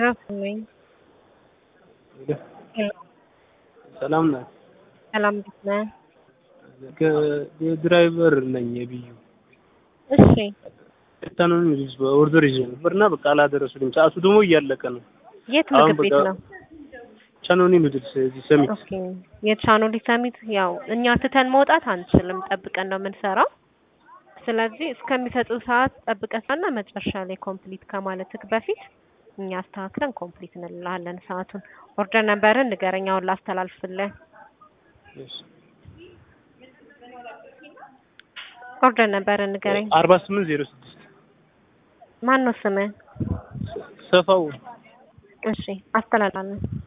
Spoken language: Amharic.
አፍነኝ ሰላም ነህ? ሰላም እንዴት ነህ? ድራይቨር ነኝ የብዩ። እሺ እታኑን ኦርደር ይዤ ነበርና በቃ አላደረሱልኝ። ሰዓቱ ደግሞ እያለቀ ነው። የት ምግብ ቤት ነው? ቻኖኒ ኑድልስ እዚህ ሰሚት። ኦኬ የቻኖሊ ሰሚት ያው እኛ ትተን መውጣት አንችልም፣ ጠብቀን ነው የምንሰራው። ስለዚህ እስከሚሰጡ ሰዓት ጠብቀንና መጨረሻ ላይ ኮምፕሊት ከማለትክ በፊት እኛ አስተካክለን ኮምፕሊት እንላለን ሰዓቱን። ኦርደር ነበርን ንገረኝ አሁን ላስተላልፍልህ። እሺ ኦርደር ነበርን ንገረኝ። 4806 ማን ነው ስምህ? ሰፋው። እሺ አስተላልፋለሁ።